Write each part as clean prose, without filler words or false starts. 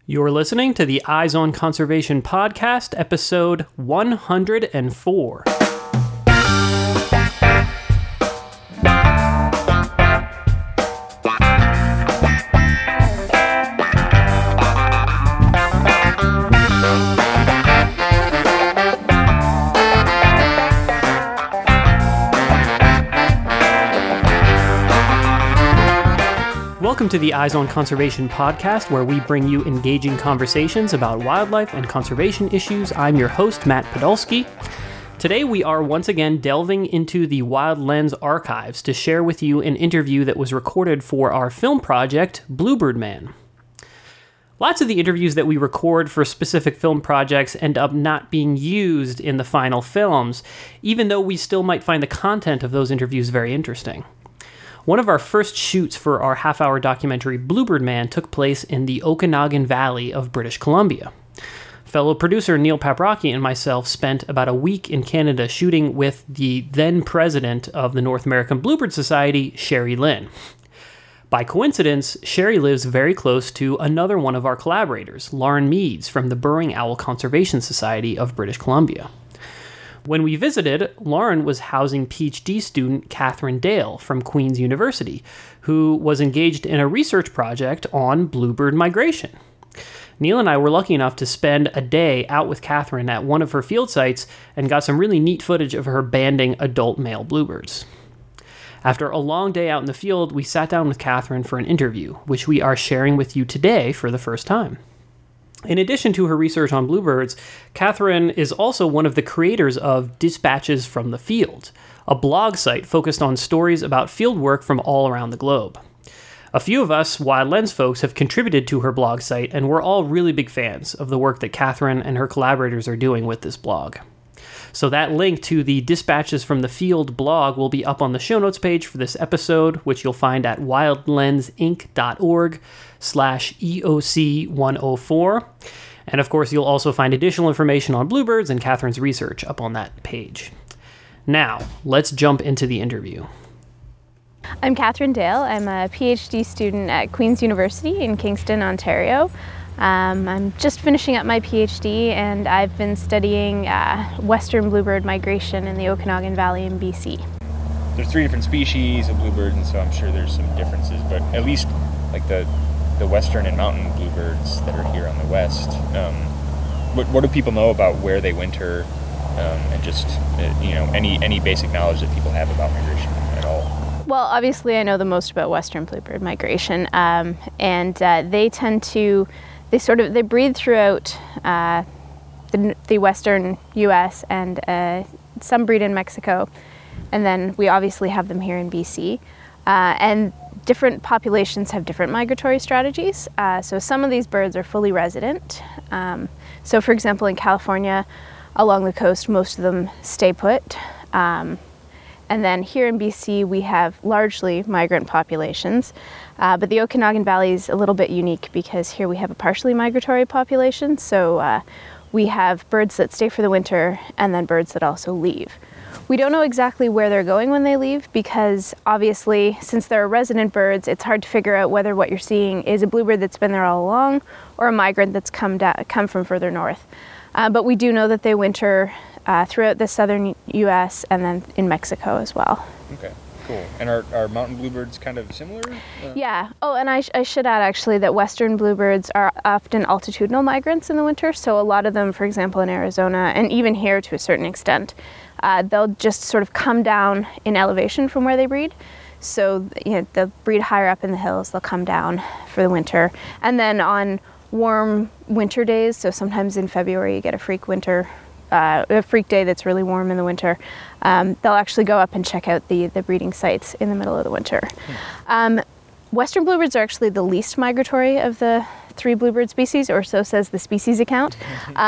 You're listening to the Eyes on Conservation podcast, episode 104. Welcome to the Eyes on Conservation podcast, where we bring you engaging conversations about wildlife and conservation issues. I'm your host, Matt Podolsky. Today we are once again delving into the Wild Lens archives to share with you an interview that was recorded for our film project, Bluebird Man. Lots of the interviews that we record for specific film projects end up not being used in the final films, even though we still might find the content of those interviews very interesting. One of our first shoots for our half-hour documentary Bluebird Man took place in the Okanagan Valley of British Columbia. Fellow producer Neil Paprocki and myself spent about a week in Canada shooting with the then president of the North American Bluebird Society, Sherry Lynn. By coincidence, Sherry lives very close to another one of our collaborators, Lauren Meads from the Burrowing Owl Conservation Society of British Columbia. When we visited, Lauren was housing PhD student Catherine Dale from Queen's University, who was engaged in a research project on bluebird migration. Neil and I were lucky enough to spend a day out with Catherine at one of her field sites and got some really neat footage of her banding adult male bluebirds. After a long day out in the field, we sat down with Catherine for an interview, which we are sharing with you today for the first time. In addition to her research on bluebirds, Catherine is also one of the creators of Dispatches from the Field, a blog site focused on stories about field work from all around the globe. A few of us Wild Lens folks have contributed to her blog site, and we're all really big fans of the work that Catherine and her collaborators are doing with this blog. So that link to the Dispatches from the Field blog will be up on the show notes page for this episode, which you'll find at wildlensinc.org/EOC104. And of course, you'll also find additional information on bluebirds and Catherine's research up on that page. Now, let's jump into the interview. I'm Catherine Dale. I'm a PhD student at Queen's University in Kingston, Ontario. I'm just finishing up my PhD, and I've been studying western bluebird migration in the Okanagan Valley in BC. There's 3 different species of bluebirds, and so I'm sure there's some differences, but at least like the western and mountain bluebirds that are here on the west, what do people know about where they winter, and just any basic knowledge that people have about migration at all? Well, obviously I know the most about western bluebird migration, and they tend to they breed throughout the western U.S. and some breed in Mexico, and then we obviously have them here in BC. And different populations have different migratory strategies. So some of these birds are fully resident. So for example, in California, along the coast, most of them stay put. And then here in BC, we have largely migrant populations, but the Okanagan Valley is a little bit unique because here we have a partially migratory population. So we have birds that stay for the winter and then birds that also leave. We don't know exactly where they're going when they leave because obviously, since they're resident birds, it's hard to figure out whether what you're seeing is a bluebird that's been there all along or a migrant that's come from further north. But we do know that they winter throughout the southern U.S. and then in Mexico as well. Okay, cool. And are mountain bluebirds kind of similar? Yeah. Oh, and I should add actually that western bluebirds are often altitudinal migrants in the winter. So a lot of them, for example, in Arizona and even here to a certain extent, they'll just sort of come down in elevation from where they breed. So they'll breed higher up in the hills. They'll come down for the winter, and then on warm winter days, so sometimes in February you get a freak day that's really warm in the winter, they'll actually go up and check out the breeding sites in the middle of the winter. Western bluebirds are actually the least migratory of the 3 bluebird species, or so says the species account.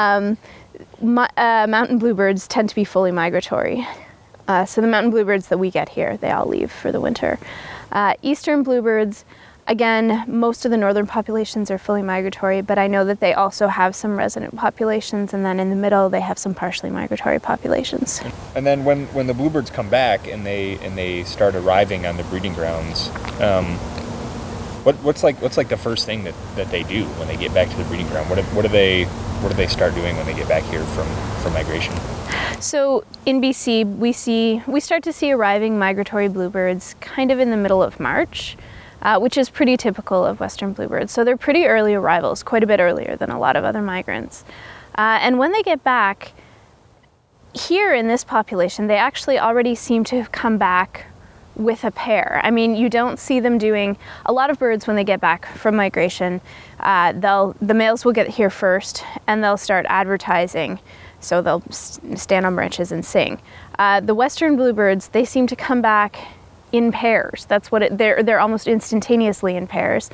Mountain bluebirds tend to be fully migratory. So the mountain bluebirds that we get here, they all leave for the winter. Eastern bluebirds, again, most of the northern populations are fully migratory, but I know that they also have some resident populations, and then in the middle they have some partially migratory populations. And then when the bluebirds come back and they start arriving on the breeding grounds, What's like the first thing that they do when they get back to the breeding ground? What do they start doing when they get back here from migration? So in BC, we start to see arriving migratory bluebirds kind of in the middle of March, which is pretty typical of western bluebirds. So they're pretty early arrivals, quite a bit earlier than a lot of other migrants. And when they get back, here in this population, they actually already seem to have come back with a pair. I mean, you don't see them doing, a lot of birds when they get back from migration, the males will get here first and they'll start advertising. So they'll stand on branches and sing. The western bluebirds, they seem to come back in pairs. That's what they're almost instantaneously in pairs.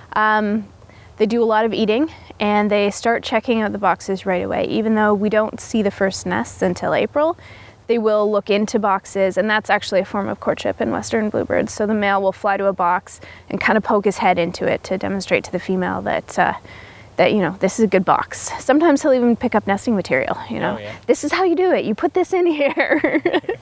They do a lot of eating and they start checking out the boxes right away. Even though we don't see the first nests until April, they will look into boxes, and that's actually a form of courtship in western bluebirds. So the male will fly to a box and kind of poke his head into it to demonstrate to the female that this is a good box. Sometimes he'll even pick up nesting material, This is how you do it. You put this in here.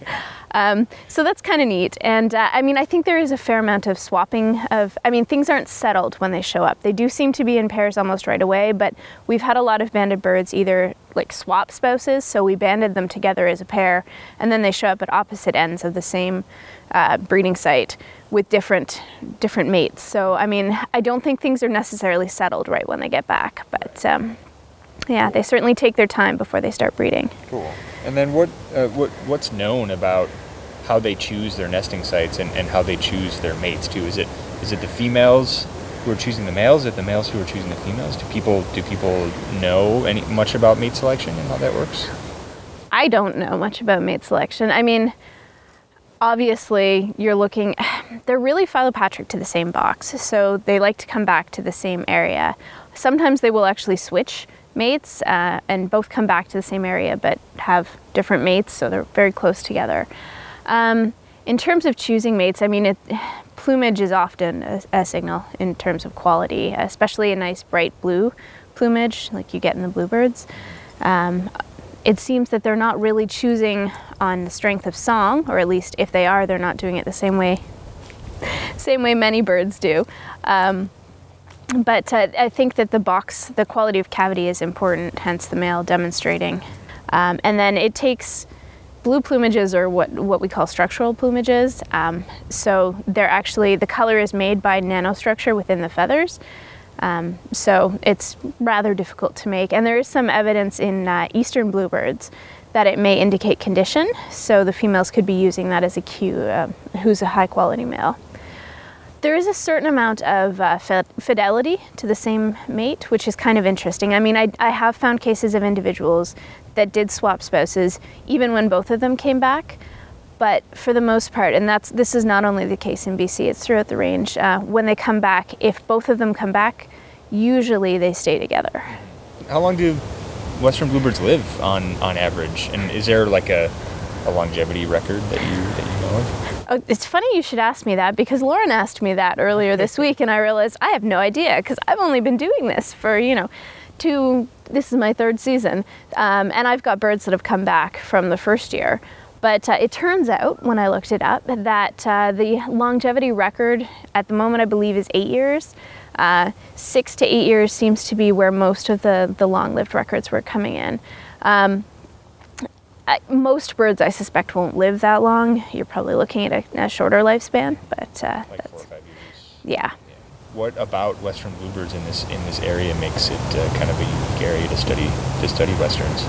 So that's kind of neat. And I think there is a fair amount of swapping things aren't settled when they show up. They do seem to be in pairs almost right away, but we've had a lot of banded birds either like swap spouses, so we banded them together as a pair, and then they show up at opposite ends of the same breeding site with different mates. So, I don't think things are necessarily settled right when they get back, but they certainly take their time before they start breeding. Cool. And then what's known about how they choose their nesting sites and how they choose their mates too? Is it the females who are choosing the males? Is it the males who are choosing the females? Do people know much about mate selection and how that works? I don't know much about mate selection. Obviously, they're really philopatric to the same box, so they like to come back to the same area. Sometimes they will actually switch mates and both come back to the same area but have different mates, so they're very close together. In terms of choosing mates, plumage is often a signal in terms of quality, especially a nice bright blue plumage like you get in the bluebirds. It seems that they're not really choosing on the strength of song, or at least if they are, they're not doing it the same way many birds do. But I think that the quality of cavity is important, hence the male demonstrating. And then it takes blue plumages, or what we call structural plumages. So they're actually, the color is made by nanostructure within the feathers. So it's rather difficult to make. And there is some evidence in eastern bluebirds that it may indicate condition. So the females could be using that as a cue, who's a high quality male. There is a certain amount of fidelity to the same mate, which is kind of interesting. I have found cases of individuals that did swap spouses even when both of them came back. But for the most part, and this is not only the case in BC, it's throughout the range, when they come back, if both of them come back, usually they stay together. How long do western bluebirds live on average? And is there like a longevity record that you know of? Oh, it's funny you should ask me that, because Lauren asked me that earlier this week, and I realized I have no idea, because I've only been doing this for, this is my third season, and I've got birds that have come back from the first year. But it turns out, when I looked it up, that the longevity record at the moment, I believe, is 8 years. 6 to 8 years seems to be where most of the long-lived records were coming in. Most birds, I suspect, won't live that long. You're probably looking at a shorter lifespan, but like 4 or 5 years. Yeah. What about western bluebirds in this area makes it kind of a unique area to study westerns?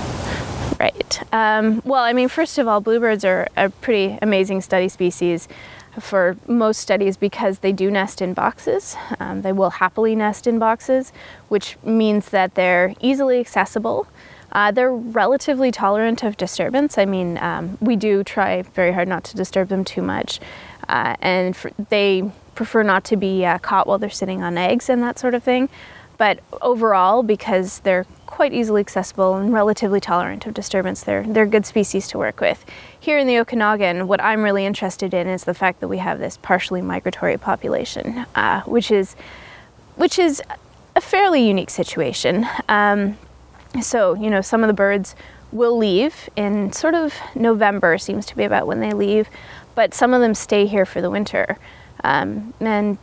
Right. First of all, bluebirds are a pretty amazing study species for most studies because they do nest in boxes. They will happily nest in boxes, which means that they're easily accessible. They're relatively tolerant of disturbance. We do try very hard not to disturb them too much. They prefer not to be caught while they're sitting on eggs and that sort of thing. But overall, because they're quite easily accessible and relatively tolerant of disturbance, they're good species to work with. Here in the Okanagan, what I'm really interested in is the fact that we have this partially migratory population, which is a fairly unique situation. So, some of the birds will leave in sort of November, seems to be about when they leave, but some of them stay here for the winter. And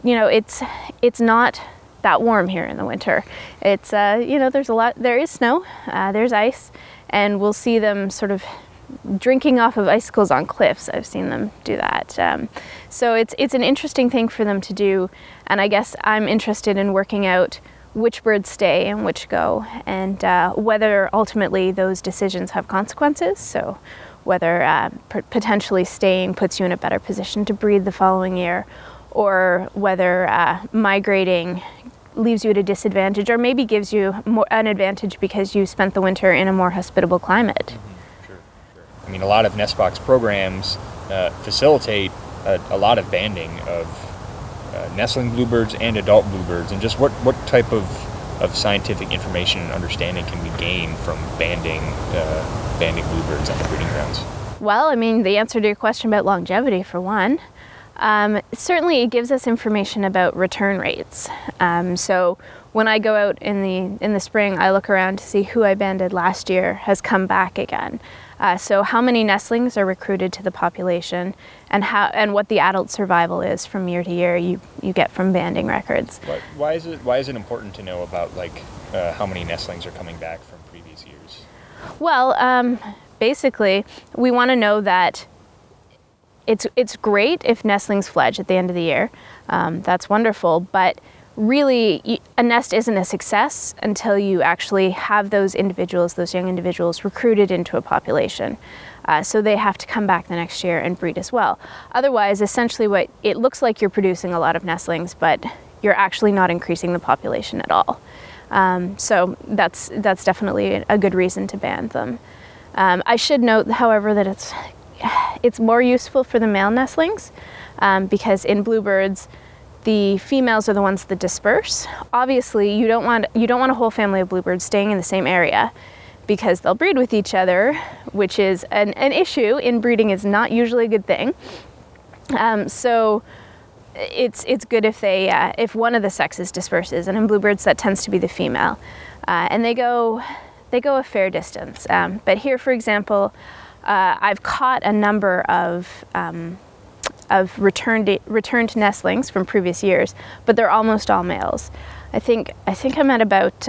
it's not that warm here in the winter. It's there is snow, there's ice, and we'll see them sort of drinking off of icicles on cliffs. I've seen them do that. So it's an interesting thing for them to do, and I guess I'm interested in working out which birds stay and which go, and whether ultimately those decisions have consequences. So whether potentially staying puts you in a better position to breed the following year, or whether migrating leaves you at a disadvantage, or maybe gives you an advantage because you spent the winter in a more hospitable climate. Mm-hmm. Sure. I mean, a lot of nest box programs facilitate a lot of banding of nestling bluebirds and adult bluebirds, and just what type of scientific information and understanding can we gain from banding bluebirds on the breeding grounds? Well, I mean, the answer to your question about longevity, for one, certainly it gives us information about return rates. So when I go out in the spring, I look around to see who I banded last year has come back again. So how many nestlings are recruited to the population, and what the adult survival is from year to year, you get from banding records. Why is it important to know about how many nestlings are coming back from previous years? Well, basically, we want to know that it's great if nestlings fledge at the end of the year. That's wonderful, but really, a nest isn't a success until you actually have those young individuals recruited into a population. So they have to come back the next year and breed as well. Otherwise, essentially it looks like you're producing a lot of nestlings, but you're actually not increasing the population at all. So that's definitely a good reason to band them. I should note, however, that it's more useful for the male nestlings, because in bluebirds, the females are the ones that disperse. Obviously, you don't want a whole family of bluebirds staying in the same area, because they'll breed with each other, which is an issue in breeding. Is not usually a good thing. So it's good if one of the sexes disperses, and in bluebirds that tends to be the female, and they go a fair distance. But here, for example, I've caught a number of returned nestlings from previous years, but they're almost all males. I think I'm at about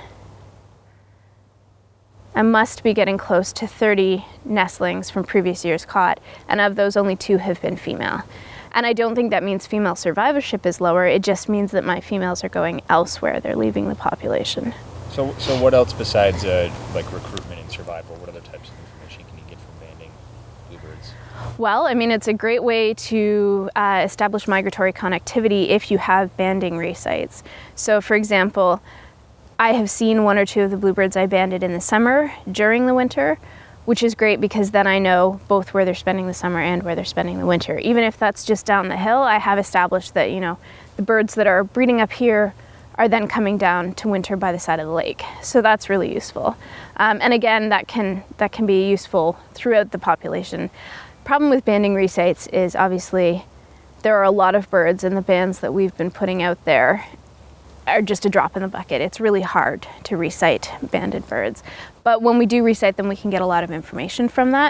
I must be getting close to 30 nestlings from previous years caught, and of those only 2 have been female. And I don't think that means female survivorship is lower. It just means that my females are going elsewhere. They're leaving the population. So what else besides recruitment and survival? What other types of information can you get from banding bluebirds? Well, I mean, it's a great way to establish migratory connectivity if you have banding resites. So, for example, I have seen 1 or 2 of the bluebirds I banded in the summer during the winter, which is great because then I know both where they're spending the summer and where they're spending the winter. Even if that's just down the hill, I have established that, the birds that are breeding up here are then coming down to winter by the side of the lake. So that's really useful. And again, that can be useful throughout the population. Problem with banding resites is obviously there are a lot of birds, and the bands that we've been putting out there are just a drop in the bucket. It's really hard to recite banded birds. But when we do recite them, we can get a lot of information from that.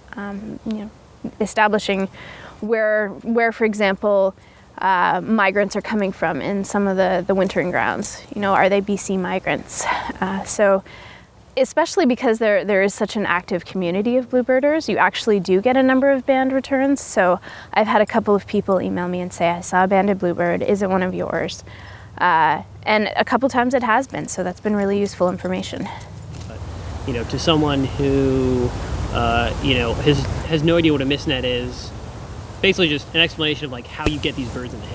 Establishing where, for example, migrants are coming from in some of the wintering grounds. Are they BC migrants? So especially because there is such an active community of bluebirders, you actually do get a number of band returns. So I've had a couple of people email me and say, I saw a banded bluebird, is it one of yours? And a couple times it has been, so that's been really useful information. To someone who, has no idea what a mistnet is, basically just an explanation of how you get these birds in the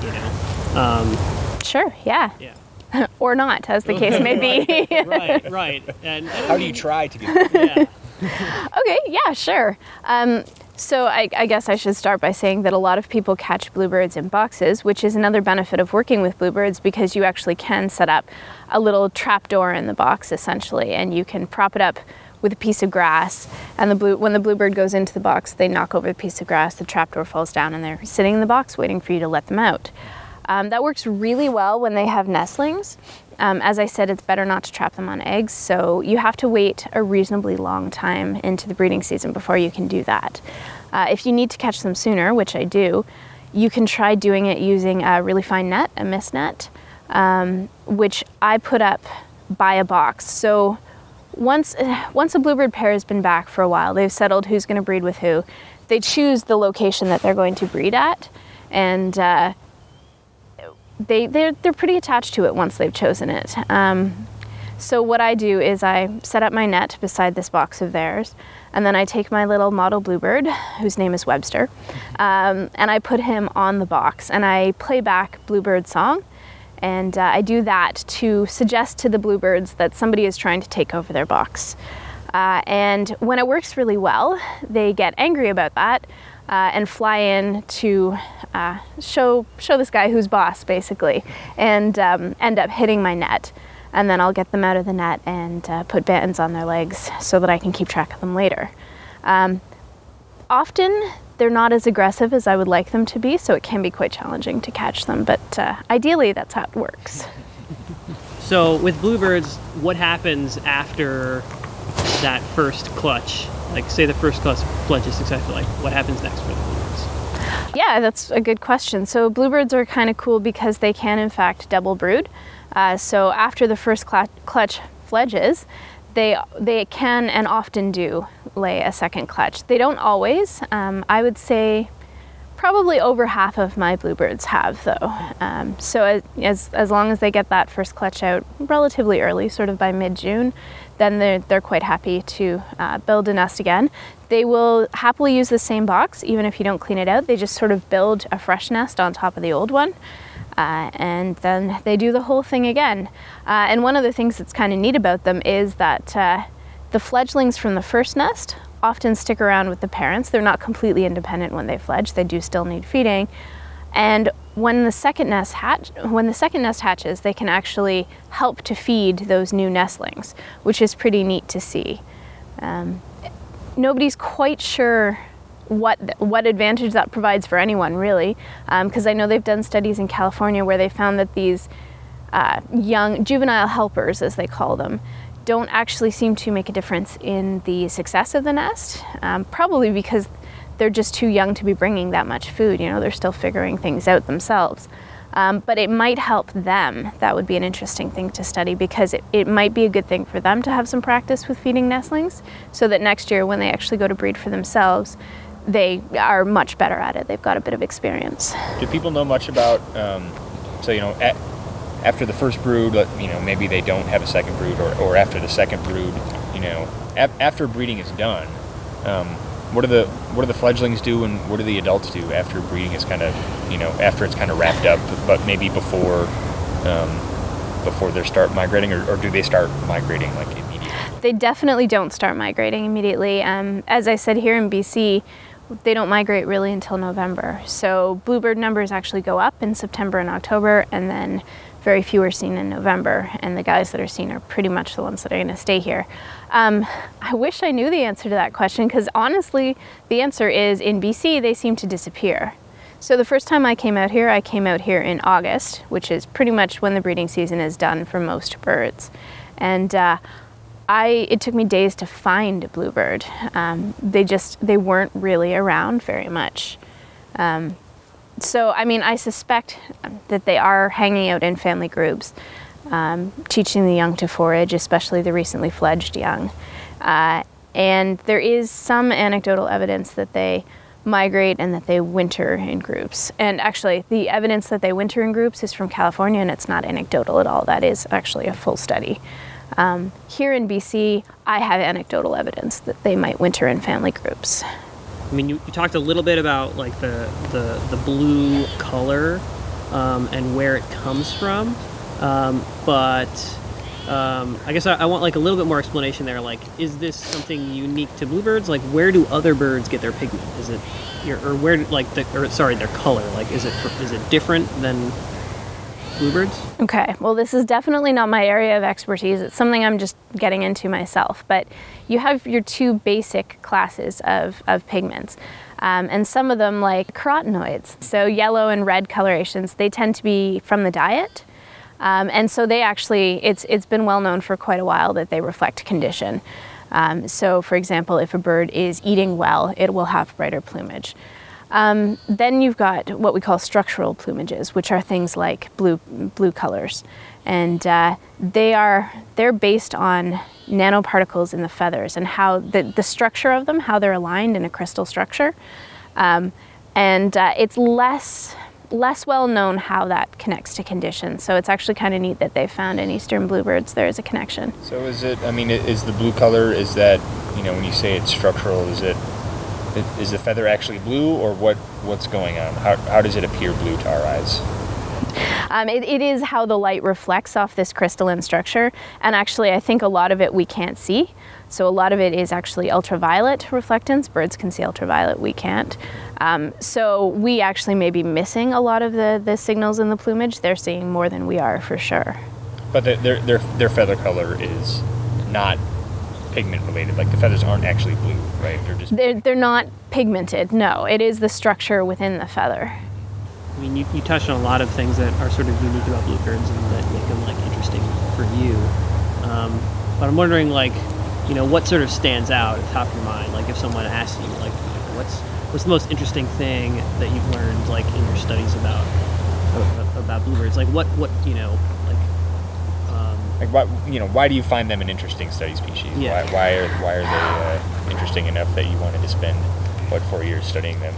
hand, Sure, yeah. Or not, as the case may be. Right. And how do you try to do that? Yeah. Okay, yeah, sure. So I guess I should start by saying that a lot of people catch bluebirds in boxes, which is another benefit of working with bluebirds, because you actually can set up a little trap door in the box, essentially, and you can prop it up with a piece of grass, and when the bluebird goes into the box, they knock over the piece of grass, the trap door falls down, and they're sitting in the box waiting for you to let them out. That works really well when they have nestlings. As I said, it's better not to trap them on eggs, so you have to wait a reasonably long time into the breeding season before you can do that. If you need to catch them sooner, which I do, you can try doing it using a really fine net, a mist net, which I put up by a box. So once a bluebird pair has been back for a while, they've settled who's going to breed with who, they choose the location that they're going to breed at, and they're pretty attached to it once they've chosen it. So what I do is I set up my net beside this box of theirs, and then I take my little model bluebird, whose name is Webster, and I put him on the box, and I play back bluebird song, and I do that to suggest to the bluebirds that somebody is trying to take over their box. And when it works really well, they get angry about that and fly in to show this guy who's boss, basically, and end up hitting my net. And then I'll get them out of the net and put bands on their legs so that I can keep track of them later. Often they're not as aggressive as I would like them to be, so it can be quite challenging to catch them, but ideally that's how it works. So with bluebirds, what happens after that first clutch? Like, say the first clutch is successful, like what happens next for the bluebirds? Yeah, that's a good question. So bluebirds are kind of cool because they can in fact double brood. So after the first clutch fledges, they can and often do lay a second clutch. They don't always. I would say probably over half of my bluebirds have, though. So as long as they get that first clutch out relatively early, sort of by mid-June, then they're quite happy to build a nest again. They will happily use the same box, even if you don't clean it out. They just sort of build a fresh nest on top of the old one. And then they do the whole thing again. And one of the things that's kind of neat about them is that the fledglings from the first nest often stick around with the parents. They're not completely independent when they fledge. They do still need feeding. And when the second nest hatches, they can actually help to feed those new nestlings, which is pretty neat to see. Nobody's quite sure what advantage that provides for anyone, really, because I know they've done studies in California where they found that these young juvenile helpers, as they call them, don't actually seem to make a difference in the success of the nest, probably because they're just too young to be bringing that much food. You know, they're still figuring things out themselves. But it might help them. That would be an interesting thing to study, because it might be a good thing for them to have some practice with feeding nestlings, so that next year when they actually go to breed for themselves, they are much better at it. They've got a bit of experience. Do people know much about, after the first brood, maybe they don't have a second brood, or after the second brood, after breeding is done, what do the fledglings do, and what do the adults do after breeding is kind of, after it's kind of wrapped up, but maybe before they start migrating, or do they start migrating like immediately? They definitely don't start migrating immediately. As I said, here in BC, they don't migrate really until November. So bluebird numbers actually go up in September and October, and then very few are seen in November, and the guys that are seen are pretty much the ones that are going to stay here. I wish I knew the answer to that question, because honestly, the answer is in BC, they seem to disappear. So the first time I came out here in August, which is pretty much when the breeding season is done for most birds. And it took me days to find a bluebird. They weren't really around very much. So, I suspect that they are hanging out in family groups, teaching the young to forage, especially the recently fledged young. And there is some anecdotal evidence that they migrate and that they winter in groups. And actually, the evidence that they winter in groups is from California, and it's not anecdotal at all. That is actually a full study. Here in BC, I have anecdotal evidence that they might winter in family groups. You talked a little bit about like the blue color and where it comes from, but I guess I want like a little bit more explanation there. Like, is this something unique to bluebirds? Like, where do other birds get their pigment? Is it their color? Like, is it different than bluebirds? Okay, well, this is definitely not my area of expertise. It's something I'm just getting into myself. But you have your two basic classes of pigments. And some of them, like carotenoids, so yellow and red colorations, they tend to be from the diet. And so they actually, it's been well known for quite a while that they reflect condition. So for example, if a bird is eating well, it will have brighter plumage. Then you've got what we call structural plumages, which are things like blue colors, and they're based on nanoparticles in the feathers and how the structure of them, how they're aligned in a crystal structure, and it's less well known how that connects to conditions. So it's actually kind of neat that they found in eastern bluebirds there is a connection. So is the blue color, is that, when you say it's structural, is the feather actually blue, or what's going on? How does it appear blue to our eyes? It is how the light reflects off this crystalline structure, and actually I think a lot of it we can't see. So a lot of it is actually ultraviolet reflectance. Birds can see ultraviolet, we can't. So we actually may be missing a lot of the signals in the plumage. They're seeing more than we are, for sure. But their feather color is not pigment related. Like, the feathers aren't actually blue, right? They're not pigmented. No, it is the structure within the feather. I mean, you touched on a lot of things that are sort of unique about bluebirds and that make them interesting for you. But I'm wondering, what sort of stands out at the top of your mind? Like, if someone asks you, what's the most interesting thing that you've learned, in your studies about bluebirds? Why do you find them an interesting study species? Yeah. Why are they interesting enough that you wanted to spend 4 years studying them?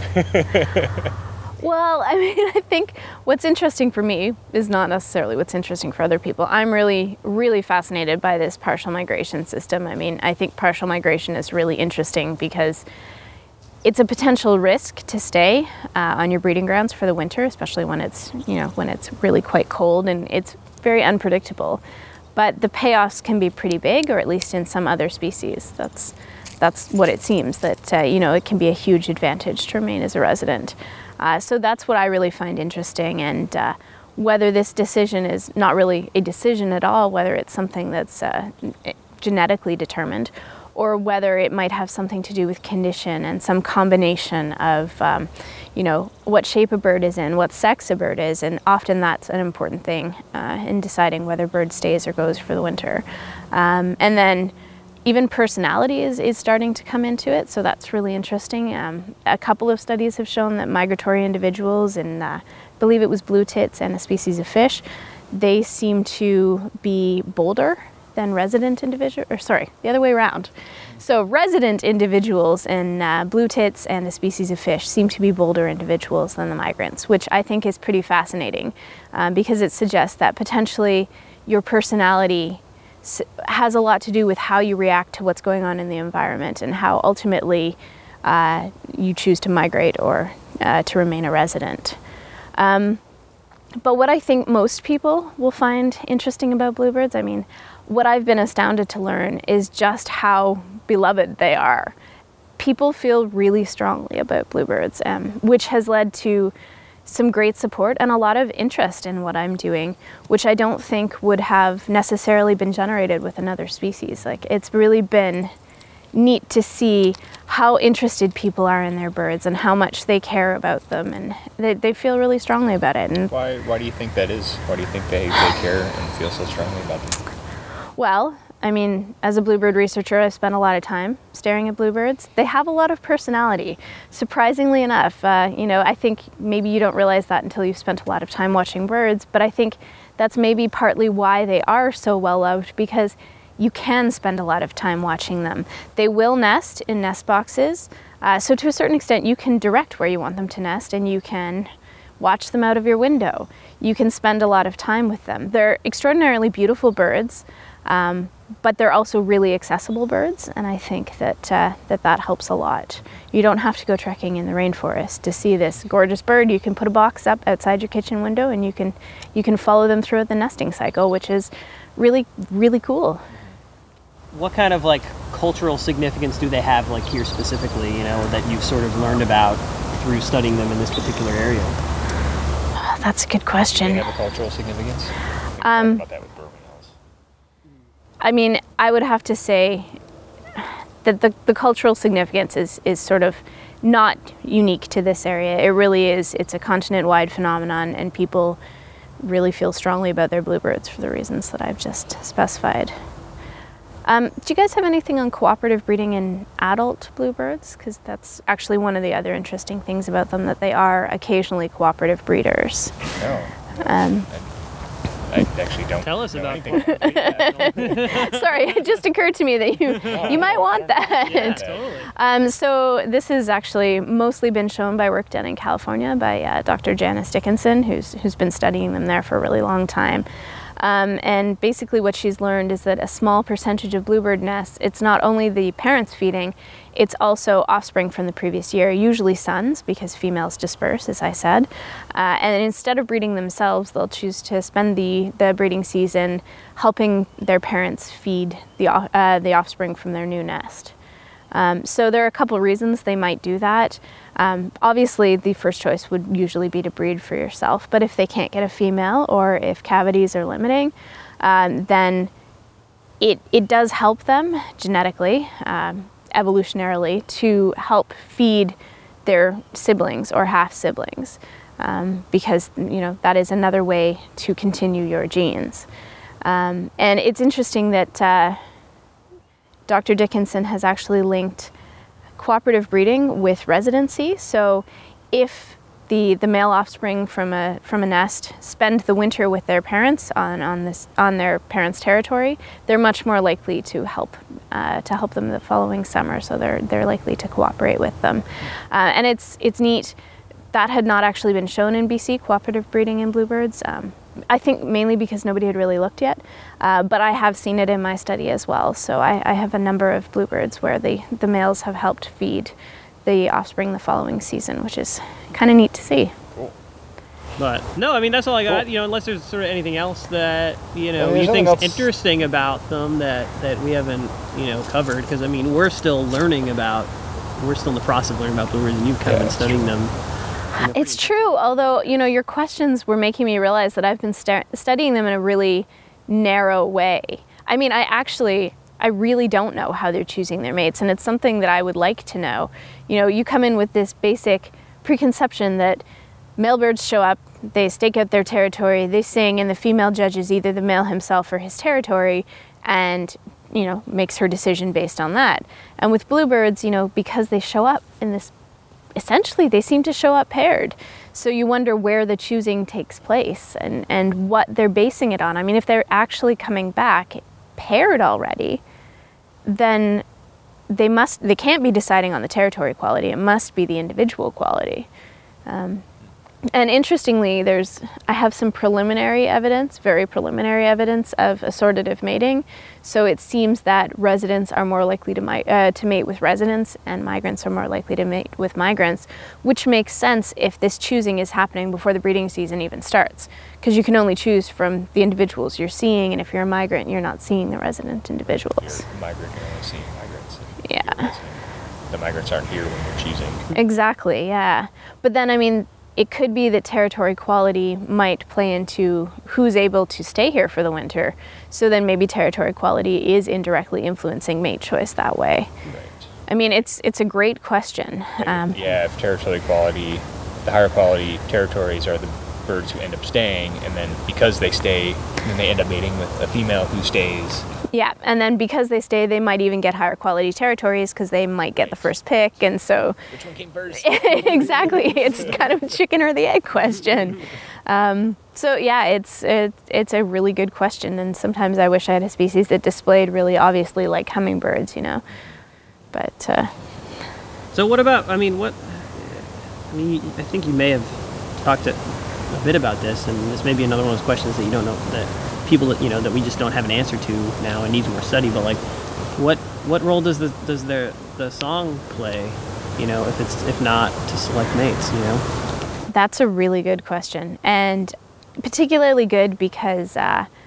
Well, I think what's interesting for me is not necessarily what's interesting for other people. I'm really, really fascinated by this partial migration system. I think partial migration is really interesting because it's a potential risk to stay on your breeding grounds for the winter, especially when it's really quite cold and it's very unpredictable. But the payoffs can be pretty big, or at least in some other species. That's what it seems, that it can be a huge advantage to remain as a resident. So that's what I really find interesting, and whether this decision is not really a decision at all, whether it's something that's genetically determined, or whether it might have something to do with condition and some combination of, what shape a bird is in, what sex a bird is, and often that's an important thing in deciding whether a bird stays or goes for the winter. And then even personality is starting to come into it, so that's really interesting. A couple of studies have shown that migratory individuals, and I believe it was blue tits and a species of fish, they seem to be bolder than resident individuals, the other way around. So resident individuals in blue tits and a species of fish seem to be bolder individuals than the migrants, which I think is pretty fascinating because it suggests that potentially your personality has a lot to do with how you react to what's going on in the environment and how ultimately you choose to migrate or to remain a resident. But what I think most people will find interesting about bluebirds, what I've been astounded to learn is just how beloved they are. People feel really strongly about bluebirds, which has led to some great support and a lot of interest in what I'm doing, which I don't think would have necessarily been generated with another species. It's really been neat to see how interested people are in their birds and how much they care about them, and they feel really strongly about it. And why do you think that is? Why do you think they care and feel so strongly about them? Well, as a bluebird researcher, I've spent a lot of time staring at bluebirds. They have a lot of personality, surprisingly enough. I think maybe you don't realize that until you've spent a lot of time watching birds, but I think that's maybe partly why they are so well loved, because you can spend a lot of time watching them. They will nest in nest boxes, so to a certain extent you can direct where you want them to nest, and you can watch them out of your window. You can spend a lot of time with them. They're extraordinarily beautiful birds, but they're also really accessible birds, and I think that helps a lot. You don't have to go trekking in the rainforest to see this gorgeous bird. You can put a box up outside your kitchen window, and you can follow them throughout the nesting cycle, which is really, really cool. What kind of cultural significance do they have here specifically, that you've sort of learned about through studying them in this particular area? That's a good question. Do they have a cultural significance? About that with Burmese. I would have to say that the cultural significance is sort of not unique to this area. It really is. It's a continent-wide phenomenon, and people really feel strongly about their bluebirds for the reasons that I've just specified. Do you guys have anything on cooperative breeding in adult bluebirds? Because that's actually one of the other interesting things about them, that they are occasionally cooperative breeders. No. I actually don't Tell us know about anything that. Sorry, it just occurred to me that you might want that. Yeah, totally. So this has actually mostly been shown by work done in California by Dr. Janice Dickinson, who's been studying them there for a really long time. And basically what she's learned is that a small percentage of bluebird nests, it's not only the parents feeding, it's also offspring from the previous year, usually sons, because females disperse, as I said. And instead of breeding themselves, they'll choose to spend the breeding season helping their parents feed the offspring from their new nest. So there are a couple reasons they might do that. Obviously, the first choice would usually be to breed for yourself, but if they can't get a female or if cavities are limiting, then it does help them genetically, evolutionarily, to help feed their siblings or half-siblings, because that is another way to continue your genes. And it's interesting that Dr. Dickinson has actually linked cooperative breeding with residency. So if the male offspring from a nest spend the winter with their parents on their parents' territory, they're much more likely to help them the following summer. So they're likely to cooperate with them, and it's neat. That had not actually been shown in BC, cooperative breeding in bluebirds. I think mainly because nobody had really looked yet, but I have seen it in my study as well. So I have a number of bluebirds where the males have helped feed the offspring the following season, which is kind of neat to see. Cool. But no, I mean, that's all I got. Cool. Unless there's sort of anything else that you there's think's nothing else. interesting about them that we haven't covered. Because I mean, we're still in the process of learning about bluebirds, and you've kind of been studying them. It's true, although, your questions were making me realize that I've been studying them in a really narrow way. I mean, I really don't know how they're choosing their mates, and it's something that I would like to know. You come in with this basic preconception that male birds show up, they stake out their territory, they sing, and the female judges either the male himself or his territory, and makes her decision based on that. And with bluebirds, because they show up in this, essentially they seem to show up paired. So you wonder where the choosing takes place and what they're basing it on. I mean, if they're actually coming back paired already, then they can't be deciding on the territory quality. It must be the individual quality. And interestingly, I have some preliminary evidence, very preliminary evidence of assortative mating. So it seems that residents are more likely to mate with residents, and migrants are more likely to mate with migrants, which makes sense if this choosing is happening before the breeding season even starts, because you can only choose from the individuals you're seeing, and if you're a migrant, you're not seeing the resident individuals. You're a migrant, you're only seeing migrants. Yeah. The migrants aren't here when you're choosing. Exactly, yeah. But then, I mean, it could be that territory quality might play into who's able to stay here for the winter. So then maybe territory quality is indirectly influencing mate choice that way. Right. I mean, it's a great question. If territory quality, the higher quality territories are the birds who end up staying, and then because they stay, then they end up mating with a female who stays. Yeah, and then because they stay, they might even get higher quality territories because they might get the first pick, and so... Which one came first? Exactly, it's kind of a chicken or the egg question. So yeah, it's a really good question, and sometimes I wish I had a species that displayed really obviously like hummingbirds, But... So what about, I think you may have talked a bit about this, and this may be another one of those questions that you don't know, that people that we just don't have an answer to now and needs more study, but like what role does the song play, if not to select mates, That's a really good question, and particularly good because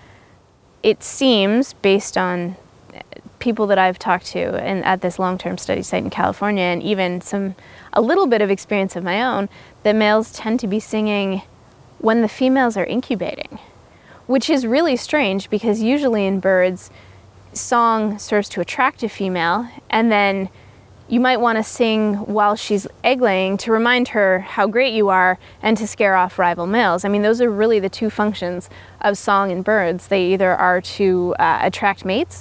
it seems, based on people that I've talked to and at this long-term study site in California, and even a little bit of experience of my own, that males tend to be singing when the females are incubating, which is really strange because usually in birds, song serves to attract a female, and then you might want to sing while she's egg laying to remind her how great you are and to scare off rival males. I mean, those are really the two functions of song in birds. They either are to attract mates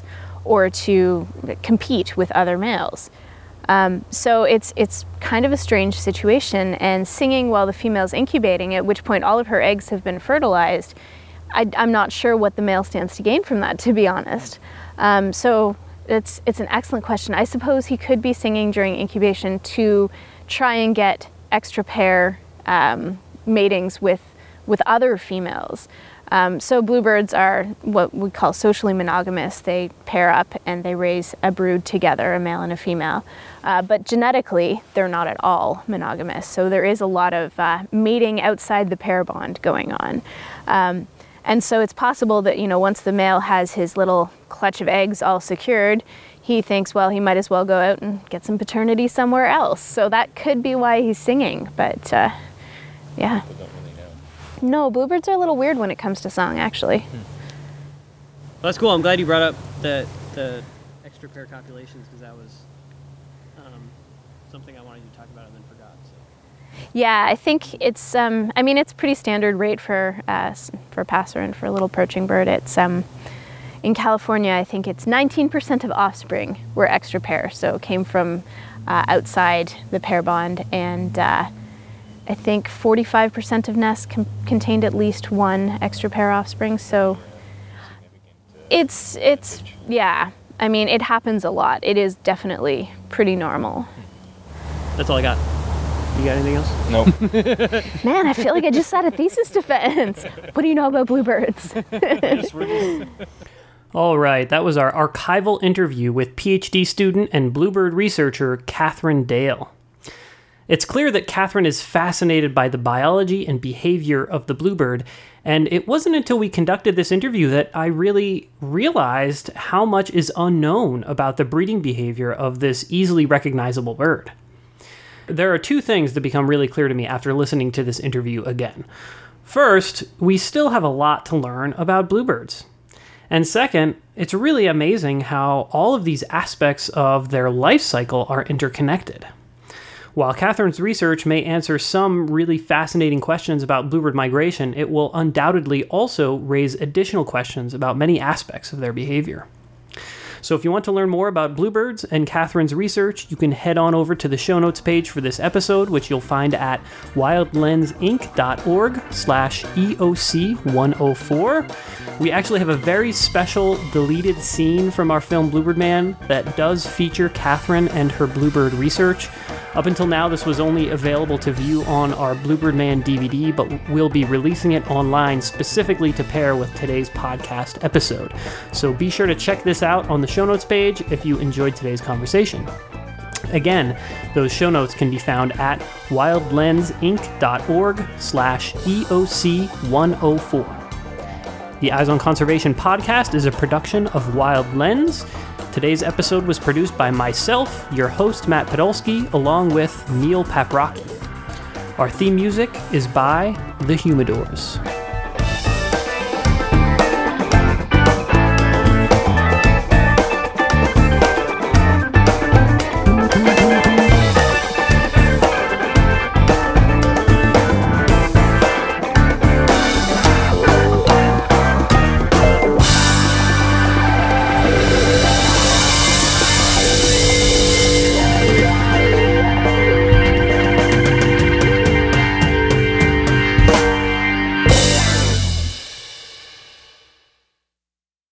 or to compete with other males. So it's kind of a strange situation, and singing while the female's incubating, at which point all of her eggs have been fertilized, I'm not sure what the male stands to gain from that, to be honest. So it's an excellent question. I suppose he could be singing during incubation to try and get extra pair matings with other females. So bluebirds are what we call socially monogamous. They pair up and they raise a brood together, a male and a female. But genetically, they're not at all monogamous. So there is a lot of mating outside the pair bond going on. And so it's possible that, once the male has his little clutch of eggs all secured, he thinks, well, he might as well go out and get some paternity somewhere else. So that could be why he's singing. But yeah. No, bluebirds are a little weird when it comes to song, actually. Well, that's cool. I'm glad you brought up the extra pair copulations, because that was something I wanted you to talk about and then forgot. So. Yeah, I think it's it's pretty standard rate for passer and for a little perching bird. It's in California, I think it's 19% of offspring were extra pair, so came from outside the pair bond, and I think 45% of nests contained at least one extra pair offspring. So it's yeah. I mean, it happens a lot. It is definitely pretty normal. That's all I got. You got anything else? Nope. Man, I feel like I just sat a thesis defense. What do you know about bluebirds? All right, that was our archival interview with PhD student and bluebird researcher Catherine Dale. It's clear that Catherine is fascinated by the biology and behavior of the bluebird, and it wasn't until we conducted this interview that I really realized how much is unknown about the breeding behavior of this easily recognizable bird. There are two things that become really clear to me after listening to this interview again. First, we still have a lot to learn about bluebirds. And second, it's really amazing how all of these aspects of their life cycle are interconnected. While Catherine's research may answer some really fascinating questions about bluebird migration, it will undoubtedly also raise additional questions about many aspects of their behavior. So if you want to learn more about bluebirds and Catherine's research, you can head on over to the show notes page for this episode, which you'll find at wildlensinc.org/EOC104. We actually have a very special deleted scene from our film Bluebird Man that does feature Catherine and her bluebird research. Up until now, this was only available to view on our Bluebird Man DVD, but we'll be releasing it online specifically to pair with today's podcast episode. So be sure to check this out on the show notes page if you enjoyed today's conversation. Again, those show notes can be found at wildlensinc.org/EOC104. The Eyes on Conservation podcast is a production of Wild Lens. Today's episode was produced by myself, your host, Matt Podolsky, along with Neil Paprocki. Our theme music is by The Humidors.